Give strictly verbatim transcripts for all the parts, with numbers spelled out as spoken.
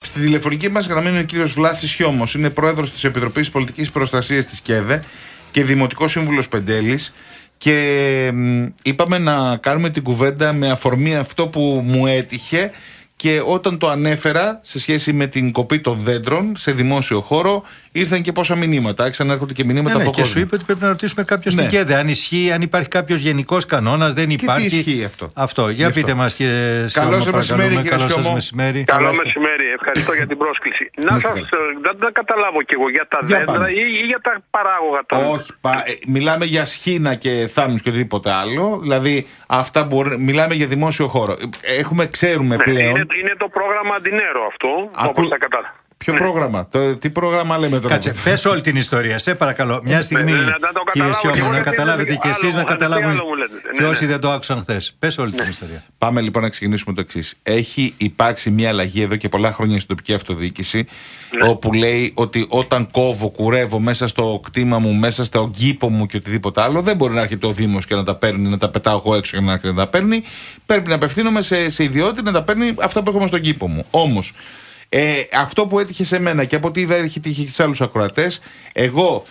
Στη τηλεφωνική μας γραμμή είναι ο κύριος Βλάσης Χιώμος. Είναι πρόεδρος της Επιτροπής Πολιτικής Προστασίας της ΚΕΔΕ και Δημοτικός Σύμβουλος Πεντέλης. Και μ, είπαμε να κάνουμε την κουβέντα με αφορμή αυτό που μου έτυχε. Και όταν το ανέφερα σε σχέση με την κοπή των δέντρων σε δημόσιο χώρο, ήρθαν και πόσα μηνύματα. Ξανάρχονται και μηνύματα ναι, από ναι, κόσμο. Και σου είπε ότι πρέπει να ρωτήσουμε κάποιο ναι. στην ΚΕΔΕ. Αν ισχύει, αν υπάρχει κάποιο γενικό κανόνα, δεν υπάρχει. Και τι ισχύει αυτό. Αυτό. Για Γι' πείτε αυτό. μας, κύριε Καλό Σιώμο, μεσημέρι, κύριε Καλό Σιώμο. σας μεσημέρι. Καλό μεσημέρι. Ευχαριστώ για την πρόσκληση. Να σας, δεν τα καταλάβω κι εγώ για τα για δέντρα ή, ή για τα παράγωγα τώρα. Όχι. Πα, ε, μιλάμε για σχήνα και θάμνους και οτιδήποτε άλλο. Δηλαδή, αυτά μπορεί, μιλάμε για δημόσιο χώρο. Έχουμε, ξέρουμε ναι, πλέον. Είναι, είναι το πρόγραμμα Αντινέρο αυτό. Ακού... Όπως τα κατάλαβα. Ποιο ναι. πρόγραμμα, το, τι πρόγραμμα λέμε τώρα. Κάτσε, πες όλη την ιστορία, σε παρακαλώ. Μια στιγμή, ναι, κύριε Σιώμο, να καταλάβετε και εσείς να καταλάβουν και ναι, όσοι ναι. δεν το άκουσαν χθες. Πες όλη ναι. την ιστορία. Πάμε λοιπόν να ξεκινήσουμε το εξής. Έχει υπάρξει μια αλλαγή εδώ και πολλά χρόνια στην τοπική αυτοδιοίκηση, ναι. όπου λέει ότι όταν κόβω, κουρεύω μέσα στο κτήμα μου, μέσα στο κήπο μου και οτιδήποτε άλλο, δεν μπορεί να έρχεται ο Δήμος και να τα παίρνει, να τα πετάω εγώ έξω και να έρχεται να τα παίρνει. Πρέπει να απευθύνομαι σε, σε ιδιότητα να τα παίρνει αυτά που έχουμε στον κήπο μου. Όμως, Ε, αυτό που έτυχε σε μένα και από ό,τι είδα έχει τύχει και σε άλλους ακροατές, εγώ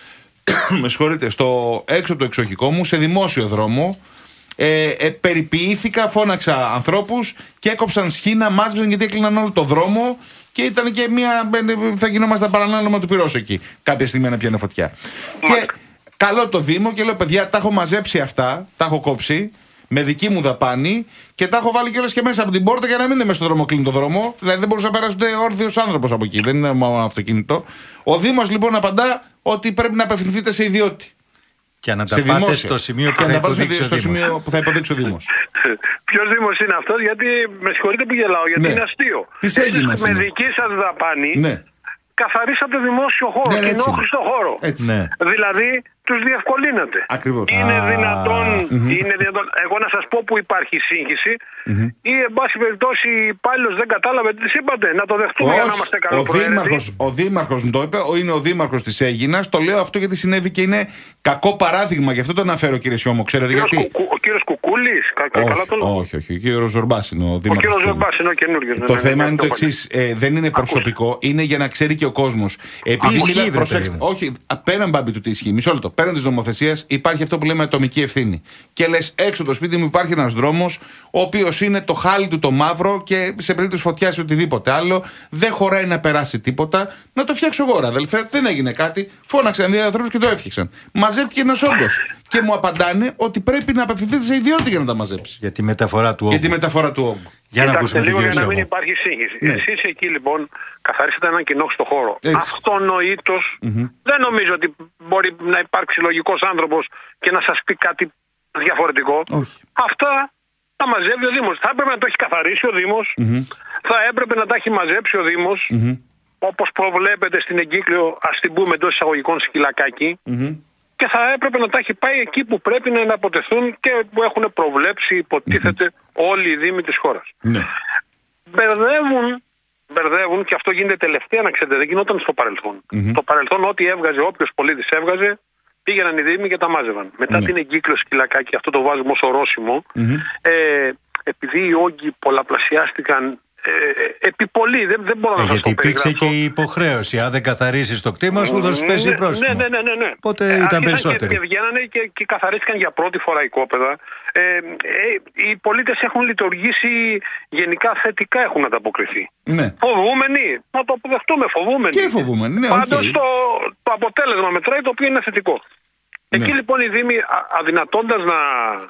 με συγχωρείτε, στο έξω από το εξοχικό μου, σε δημόσιο δρόμο, ε, ε, περιποιήθηκα, φώναξα ανθρώπους και έκοψαν σχήνα, μάζεψαν γιατί έκλειναν όλο το δρόμο και ήταν και μια. Θα γινόμασταν παρανάλωμα του πυρός εκεί. Κάποια στιγμή να πιάνε φωτιά. Και καλώ το Δήμο και λέω: παιδιά, τα έχω μαζέψει αυτά, τα έχω κόψει. Με δική μου δαπάνη και τα έχω βάλει κιόλας και μέσα από την πόρτα για να μην είναι μέσα στο δρόμο, κλείνει το δρόμο. Δηλαδή δεν μπορούσε να περάσει ούτε όρθιος άνθρωπος από εκεί. Δεν είναι μόνο αυτοκίνητο. Ο Δήμος λοιπόν απαντά ότι πρέπει να απευθυνθείτε σε ιδιώτη. Και να τα πάτε στο σημείο που θα υποδείξει ο στο Δήμος. σημείο που θα υποδείξει ο Δήμος. Ποιος Δήμος είναι αυτός, γιατί με συγχωρείτε που γελάω, γιατί ναι. είναι αστείο. Της Αίγινας με είναι. δική σας δαπάνη ναι. καθαρίσατε δημόσιο χώρο, ναι, κοινόχρηστο χώρο. Έτσι. Ναι. Δηλαδή τους διευκολύνατε. Ακριβώς. Είναι, Α, δυνατόν, mm-hmm. είναι δυνατόν, εγώ να σας πω που υπάρχει σύγχυση mm-hmm. ή εν πάση περιπτώσει υπάλληλος δεν κατάλαβε τι είπατε, να το δεχτούμε. Όχι, για να είμαστε καλοπροαίρετοι. Ο Δήμαρχος μου το είπε, είναι ο Δήμαρχος της Αίγινας. Το λέω αυτό γιατί συνέβη και είναι κακό παράδειγμα. Γι' αυτό το αναφέρω, κύριε Σιώμο. Ξέρετε γιατί. Κουκου, ο κύριος Κουκούλης, κα, όχι, καλά το λέω. Όχι, όχι. Ο κύριος Ζορμπάς είναι ο Δήμαρχος. Ο κύριος Ζορμπάς είναι ο καινούριος. Το ναι, θέμα ναι, είναι το εξής. Ε, δεν είναι προσωπικό, είναι για να ξέρει και ο κόσμος. Επειδή προσέξτε, όχι, πέραν μπάμπη του τι ισχύει, μισό λεπτό, πέραν της νομοθεσίας υπάρχει αυτό που λέμε ατομική ευθύνη. Και λες, έξω το σπίτι μου υπάρχει ένας δρόμος, ο οποίος είναι το χάλι του το μαύρο και σε περίπτωση φωτιάς ή οτιδήποτε άλλο, δεν χωράει να περάσει τίποτα. Να το φτιάξω εγώ, αδελφέ. Δεν έγινε κάτι. Φώναξαν δύο ανθρώπους και το έφτιαξαν. Μαζεύτηκε ένας όγκος. Και μου απαντάνε ότι πρέπει να απευθυνθείτε σε ιδιότητα για να τα μαζέψει. Για τη μεταφορά του όγκου. Για τη μεταφορά του όγκου. Για να ακούσουμε λίγο για να μην υπάρχει σύγχυση. Ναι. Εσείς εκεί λοιπόν καθαρίσατε έναν κοινόχρηστο χώρο. Αυτονοήτως mm-hmm. δεν νομίζω ότι μπορεί να υπάρξει λογικός άνθρωπος και να σας πει κάτι διαφορετικό. Όχι. Αυτά τα μαζεύει ο Δήμος. Θα έπρεπε να το έχει καθαρίσει ο Δήμος. Mm-hmm. Θα έπρεπε να τα έχει μαζέψει ο Δήμος. Mm-hmm. Όπως προβλέπεται στην εγκύκλιο, ας την πούμε εντός εισαγωγικών σκυλακάκι. Mm-hmm. Και θα έπρεπε να τα έχει πάει εκεί που πρέπει να αποτεθούν και που έχουν προβλέψει, υποτίθεται, mm-hmm. όλοι οι δήμοι της χώρας. Ναι. Μπερδεύουν, μπερδεύουν και αυτό γίνεται τελευταία, να ξέρετε, δεν γινόταν στο παρελθόν. Mm-hmm. Στο παρελθόν, ό,τι έβγαζε, όποιος πολίτης έβγαζε, πήγαιναν οι δήμοι και τα μάζευαν. Μετά mm-hmm. την εγκύκλιο σκυλακάκι, αυτό το βάζουμε ως ορόσημο, mm-hmm. ε, επειδή οι όγκοι πολλαπλασιάστηκαν. Ε, επί πολύ, δεν, δεν μπορώ ε, να σας το περιγράψω. Γιατί υπήρξε και η υποχρέωση. Αν δεν καθαρίσεις το κτήμα σου, θα σου πέσει πρόστιμο. Ναι, ναι, ναι, ναι. Οπότε ε, ήταν περισσότεροι. Και βγαίνανε και, και καθαρίστηκαν για πρώτη φορά οικόπεδα. Ε, ε, οι πολίτες έχουν λειτουργήσει γενικά θετικά, έχουν ανταποκριθεί. Ναι. Φοβούμενοι, να το αποδεχτούμε, φοβούμενοι. Και φοβούμενοι, ναι. Πάντως okay. το, το αποτέλεσμα μετράει, το οποίο είναι θετικό. Ναι. Εκεί λοιπόν οι Δήμοι, αδυνατώντας να,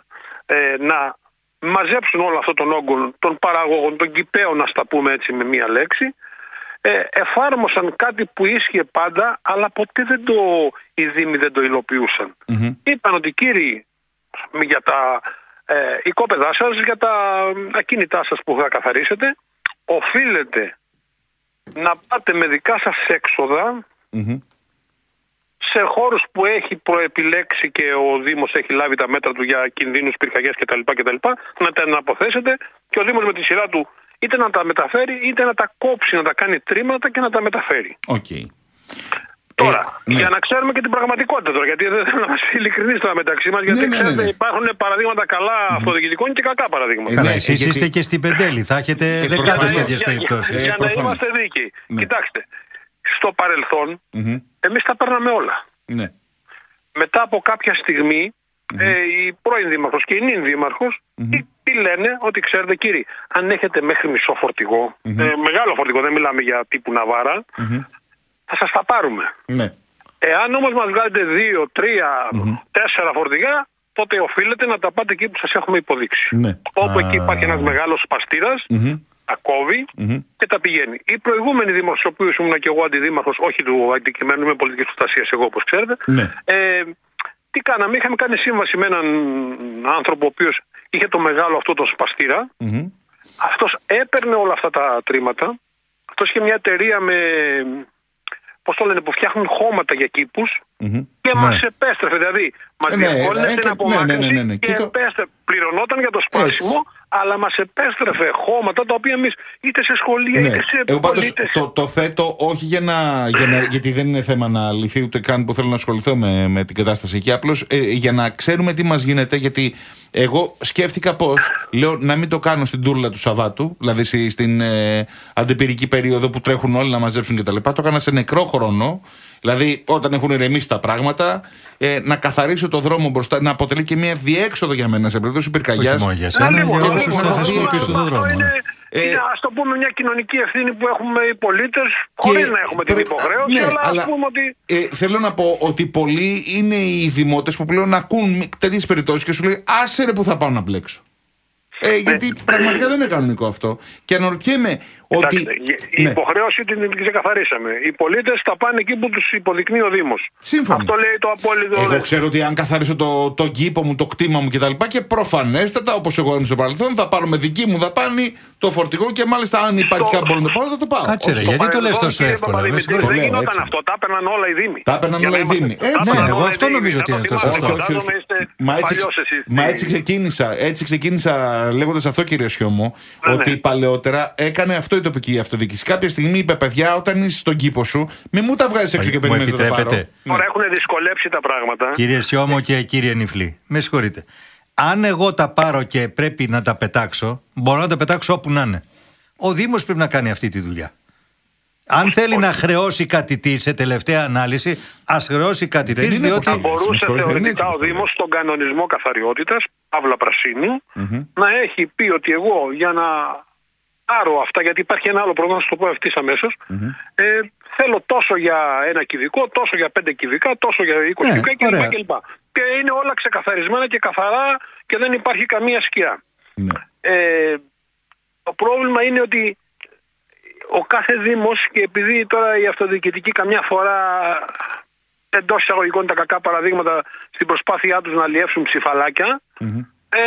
ε, να μαζέψουν όλο αυτό τον όγκο των παραγωγών, των κηπαίων, να στα πούμε έτσι με μία λέξη, ε, εφάρμοσαν κάτι που ίσχυε πάντα, αλλά ποτέ δεν το, οι Δήμοι δεν το υλοποιούσαν. Mm-hmm. Είπαν ότι κύριοι, για τα ε, οικόπεδά σας, για τα ακίνητά σας που θα καθαρίσετε, οφείλετε να πάτε με δικά σας έξοδα mm-hmm. σε χώρους που έχει προεπιλέξει και ο Δήμος έχει λάβει τα μέτρα του για κινδύνους, πυρκαγιές κτλ, κτλ, να τα αποθέσετε και ο Δήμος με τη σειρά του είτε να τα μεταφέρει είτε να τα κόψει, να τα κάνει τρίματα και να τα μεταφέρει. Okay. Τώρα, Ε, ναι. για να ξέρουμε και την πραγματικότητα τώρα, γιατί δεν θέλω να είμαστε ειλικρινείς τώρα μεταξύ μας, γιατί Ναι, ναι, ναι, ξέρετε, ναι. υπάρχουν παραδείγματα καλά αυτοδιοικητικών και κακά παραδείγματα. Καλά, ναι, εσείς γιατί- είστε και στην Πεντέλη. Θα έχετε Ε, δεκάδες προφανώς. τέτοιες Για- για- περιπτώσεις. Ε, Για να προφανώς. είμαστε δίκαιοι. Ναι. Κοιτάξτε, στο παρελθόν Μμμ. εμείς τα παίρναμε όλα. Ναι. Μετά από κάποια στιγμή, ε, η πρώην δήμαρχος και η νυν δήμαρχος τι, τι λένε, ότι ξέρετε κύριοι, αν έχετε μέχρι μισό φορτηγό, ε, μεγάλο φορτηγό, δεν μιλάμε για τύπου ναβάρα, θα σας τα πάρουμε. Ναι. Εάν όμως μας βγάλετε δύο, τρία, τέσσερα φορτηγά, τότε οφείλετε να τα πάτε εκεί που σας έχουμε υποδείξει. Ναι. Όπου Α. εκεί υπάρχει ένας μεγάλος σπαστήρας, τα κόβει και τα πηγαίνει. Οι προηγούμενοι δήμαρχοι, ο οποίος ήμουν και εγώ αντιδήμαρχος, όχι του αντικειμένου, είμαι πολιτικής προστασίας εγώ όπως ξέρετε, Ναι. ε, τι κάναμε, είχαμε κάνει σύμβαση με έναν άνθρωπο ο οποίος είχε το μεγάλο αυτό το σπαστήρα. Μμμ. Αυτός έπαιρνε όλα αυτά τα τρίματα. Αυτός είχε μια εταιρεία με, πώς το λένε, που φτιάχνουν χώματα για κήπους Μμμ. και Ναι. μας επέστρεφε. Δηλαδή, μας Ε, ναι, διευκόλυνε ε, την και- απομάκρυνση ναι, ναι, ναι, ναι. και Και το- επέστρεφε. Πληρωνόταν για το σπάσιμο, αλλά μας επέστρεφε χώματα τα οποία εμείς είτε σε σχολεία Ναι. είτε σε Εγώ πάντως πολίτες. το, το θέτω όχι για να, για να- γιατί δεν είναι θέμα να λυθεί ούτε καν που θέλω να ασχοληθώ με, με την κατάσταση εκεί. Απλώς ε, για να ξέρουμε τι μας γίνεται, γιατί εγώ σκέφτηκα πώς, λέω να μην το κάνω στην τούρλα του Σαββάτου, δηλαδή στη- στην ε, αντιπυρική περίοδο που τρέχουν όλοι να μαζέψουν κτλ. Το έκανα σε νεκρό χρόνο, δηλαδή όταν έχουν ηρεμήσει τα πράγματα, ε, να καθαρίσω το δρόμο μπροστά, να αποτελεί και μια διέξοδο για μένα σε περίπτωση πυρκαγιάς. Όχι μόνο για Να σένα, λίγο, για να όσους λίγο. θα αυτό χρησιμοποιήσουν τον Αυτό δρόμο. είναι, Ε, είναι, ας το πούμε, μια κοινωνική ευθύνη που έχουμε οι πολίτες, χωρίς να έχουμε την πρέ- υποχρέωση, ναι, αλλά, αλλά, ας πούμε ότι... ε, θέλω να πω ότι πολλοί είναι οι δημότες που πλέον ακούν τέτοιες περιπτώσεις και σου λέει άσε ρε που θα πάω να μπλέξω. Ε, γιατί πραγματικά δεν είναι κανονικό αυτό. Και αναρωτιέμαι ότι. Κοιτάξτε, η Ναι. υποχρέωση την ξεκαθαρίσαμε. Οι πολίτες θα πάνε εκεί που τους υποδεικνύει ο Δήμος. Σύμφωνα. Αυτό λέει το απόλυτο. Εγώ ξέρω ότι αν καθαρίσω το, το κήπο μου, το κτήμα μου κτλ. Και προφανέστατα, όπως εγώ ήμουν στο παρελθόν, θα πάρω με δική μου δαπάνη το φορτηγό και μάλιστα αν υπάρχει Στο- κάτι που μπορώ να το πάω, θα το πάω. Κάτσε, ρε, Όχι. γιατί το λες παρελθόν, τόσο κύριε εύκολα, με Παπαδημητρή, συγχωρείτε. Το Δεν λέω γινόταν έτσι. αυτό. Τα έπαιρναν όλα οι Δήμοι. Τα έπαιρναν Για όλα να οι είμαστε- Δήμοι. τα Έτσι. έπαιρναν Ναι, εγώ όλα οι αυτό Δήμοι. νομίζω Να ότι το είναι το θυμάστε. σωστό. Όχι, όχι, όχι. Φαντάζομαι είστε Μα έτσι, παλιός εσείς. μα έτσι ξεκίνησα, έτσι ξεκίνησα λέγοντας αυτό, κύριε Σιώμο, Ναι, ότι ναι. παλαιότερα έκανε αυτό η τοπική αυτοδιοίκηση. Κάποια στιγμή είπε, παιδιά, όταν είσαι στον κήπο σου, μη μου τα βγάζεις έξω και Μου περιμένεις να τα πάρω. επιτρέπετε? Τώρα έχουν δυσκολέψει τα πράγματα. Κύριε Σιώμο και κύριε Νιφλή, με συγχωρείτε. Αν εγώ τα πάρω και πρέπει να τα πετάξω, μπορώ να τα πετάξω όπου να είναι. Ο Δήμος πρέπει να κάνει αυτή τη δουλειά. Αν θέλει να χρεώσει κάτι τι σε τελευταία ανάλυση, ας χρεώσει κάτι τι, Δεν είναι διότι. πως Θα μπορούσε με συγχωρείτε, δεν είναι θεωρητικά έτσι ο όπως το Δήμος στον κανονισμό καθαριότητας, Παύλα Πρασίνου, να έχει πει ότι εγώ για να πάρω αυτά, γιατί υπάρχει ένα άλλο πρόγραμμα, στο πω ευθύς αμέσως, ε, θέλω τόσο για ένα κυβικό, τόσο για πέντε κυβικά, τόσο για είκοσι Ναι, κυβικά κλπ. ωραία. κλπ. Και είναι όλα ξεκαθαρισμένα και καθαρά και δεν υπάρχει καμία σκιά. Ναι. Ε, το πρόβλημα είναι ότι ο κάθε Δήμος, και επειδή τώρα οι αυτοδιοικητικοί καμιά φορά εντός εισαγωγικών τα κακά παραδείγματα στην προσπάθειά τους να αλλιεύσουν ψηφαλάκια, ε,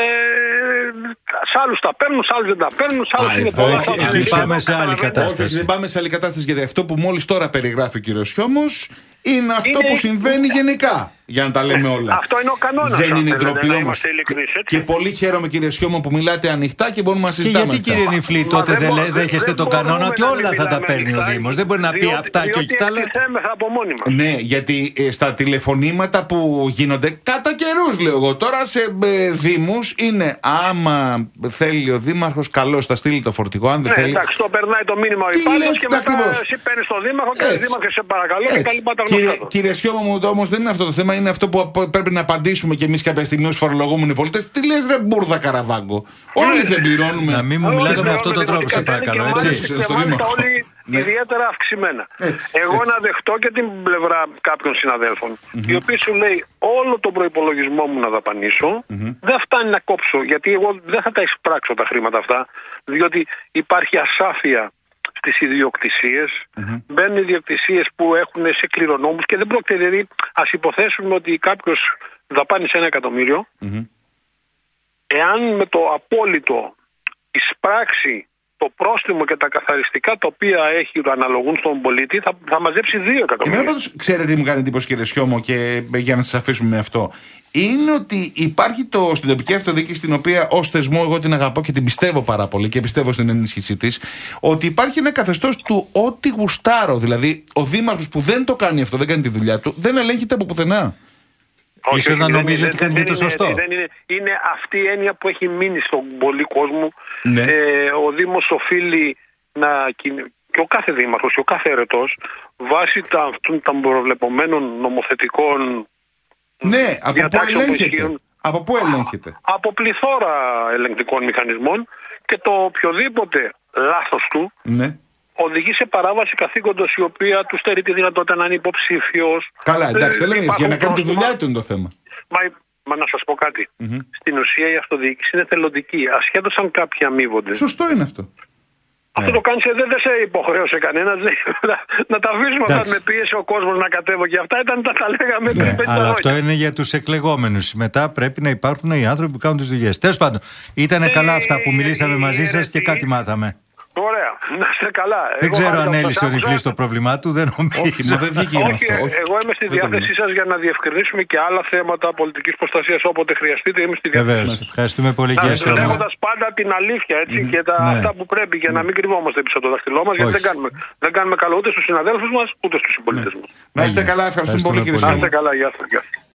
σε άλλους τα παίρνουν, σε άλλους δεν τα παίρνουν, σε άλλους Α, είναι εδώ πολλά. εκεί- σε άλλους εκεί δεν είναι. πάμε σε άλλη Καταλαβαίνετε. κατάσταση. Όχι, δεν πάμε σε άλλη κατάσταση, γιατί αυτό που μόλις τώρα περιγράφει ο κύριος Σιώμος είναι αυτό Είναι- που συμβαίνει γενικά. Για να τα λέμε όλα. Αυτό είναι ο κανόνας, Δεν αν είναι θέλετε, ντροπή να όμως. είμαστε ειλικρινείς, έτσι. Και πολύ χαίρομαι, κύριε Σιώμο, που μιλάτε ανοιχτά και μπορούμε να Και συζητάμε. γιατί, αυτά. κύριε Νιφλή, Μα τότε δεν δεν μπο- λέ- δέχεστε δεν τον μπορούμε κανόνα ότι να μην όλα θα τα μιλάμε παίρνει ο ανοιχτά, Δήμος. Δεν μπορεί να πει διότι- αυτά και όχι τα άλλα. Διότι εκτιθέμεθα από μόνοι μας. Ναι, γιατί ε, στα τηλεφωνήματα που γίνονται κατά καιρούς, λέω εγώ, τώρα σε ε, δήμους είναι άμα θέλει ο δήμαρχος, καλώς θα στείλει το φορτηγό. Αν δεν Ναι, θέλει. εντάξει, το περνάει το μήνυμα ο Τι υπάλληλος λες, και μετά ακριβώς. εσύ παίρνεις το δήμαρχο και Έτσι. δήμαρχε σε παρακαλώ και τα Έτσι. λοιπά τα Κύριε, γνωστά. κύριε Σιώμο μου, όμως δεν είναι αυτό το θέμα, είναι αυτό που απ- πρέπει να απαντήσουμε κι εμείς κάποια στιγμή ως φορολογούμενοι πολίτες. Τι λες ρε μπουρδα Καραβάγκο. Όλοι δεν πληρώνουμε. Να μην μου Όλοι μιλάς δεν με αυτόν τον πληρώνουμε τρόπο, σε δημοτικά παρακαλώ, τέλη και έτσι. μάλιστα- Στο και μάλιστα δήμαρχο. όλοι Ναι. ιδιαίτερα αυξημένα. Έτσι, Εγώ έτσι. να δεχτώ και την πλευρά κάποιων συναδέλφων, οι οποίοι σου λέει όλο τον προϋπολογισμό μου να δαπανίσω, δεν φτάνει να κόψω, γιατί εγώ δεν θα τα εισπράξω τα χρήματα αυτά, διότι υπάρχει ασάφεια στις ιδιοκτησίες, μπαίνουν ιδιοκτησίες που έχουν σε κληρονόμους και δεν πρόκειται, δηλαδή ας υποθέσουμε ότι κάποιος δαπάνησε ένα εκατομμύριο, εάν με το απόλυτο εισπράξει το πρόστιμο και τα καθαριστικά τα οποία έχει αναλογούν στον πολίτη θα, θα μαζέψει δύο εκατομμύρια. Εμένα πάντως, ξέρετε τι μου κάνει εντύπωση, κύριε Σιώμο, και για να σας αφήσουμε με αυτό. Είναι ότι υπάρχει το, στην τοπική αυτοδιοίκηση, την οποία ως θεσμό εγώ την αγαπώ και την πιστεύω πάρα πολύ και πιστεύω στην ενίσχυσή της, ότι υπάρχει ένα καθεστώς του ό,τι γουστάρω. Δηλαδή, ο δήμαρχος που δεν το κάνει αυτό, δεν κάνει τη δουλειά του, δεν ελέγχεται από πουθενά. Όχι, Ίσως να δεν, νομίζει δεν, ότι κάνει δεν, και το δεν σωστό. Είναι, δεν είναι, είναι αυτή η έννοια που έχει μείνει στον πολύ κόσμο. Ναι. Ε, ο Δήμος οφείλει να. Και ο κάθε δήμαρχος και ο κάθε αιρετός, βάσει τα, των προβλεπωμένων νομοθετικών. Ναι, από πού διατάξεων που ελέγχεται. ισχύουν, Από πού ελέγχεται. από πληθώρα ελεγκτικών μηχανισμών, και το οποιοδήποτε λάθος του Ναι. οδηγεί σε παράβαση καθήκοντος, η οποία του στερεί τη δυνατότητα να είναι υποψήφιος. Καλά, εντάξει, δεν λέμε για να κάνει τη πρόστιμα. δουλειά του είναι το θέμα. Μα, μα να σας πω κάτι. Mm-hmm. Στην ουσία η αυτοδιοίκηση είναι θελοντική, ασχέτως αν κάποιοι αμείβονται. Σωστό είναι αυτό. Αυτό Ναι. το κάνεις, δεν, δεν σε υποχρέωσε κανένας. να, να τα αφήσουμε αυτά, Εντάξει. με πίεση ο κόσμος να κατέβω και αυτά ήταν τα, τα λέγαμε Ναι, πριν πέντε αλλά χρόνια. αυτό είναι για τους εκλεγόμενους. Μετά πρέπει να υπάρχουν οι άνθρωποι που κάνουν τις δουλειές. Τέλος πάντων, ήταν Ε, καλά αυτά που μιλήσαμε ε, μαζί ε, σας και ε, κάτι μάθαμε. Ωραία, να είστε καλά. Δεν Εγώ ξέρω χάρηκα αν που έλυσε σας ο Νιφλής άκουσα. το πρόβλημά του, δεν νομίζω. Όχι, μα δεν βγήκε με Όχι, αυτό. Όχι. εγώ είμαι στη Δεν το διάθεσή σας για να διευκρινίσουμε και άλλα θέματα πολιτικής προστασίας όποτε χρειαστείτε. Είμαι στη διάθεσή Βεβαίως. σας. Ευχαριστούμε πολύ, κύριε Στρώμα. Λέγοντας πάντα την αλήθεια, έτσι, και τα, Ναι. αυτά που πρέπει, για να μην κρυβόμαστε πίσω από το δάχτυλό μας, γιατί Όχι. δεν κάνουμε, δεν κάνουμε καλό ούτε στους συναδέλφους μας, ούτε στους συμπολίτες μας. Να είστε καλά, ευχαριστούμε πολύ, κύριε Ευχαριστούμε Να Σιώμο. είστε καλά, γεια σας. Γεια σας.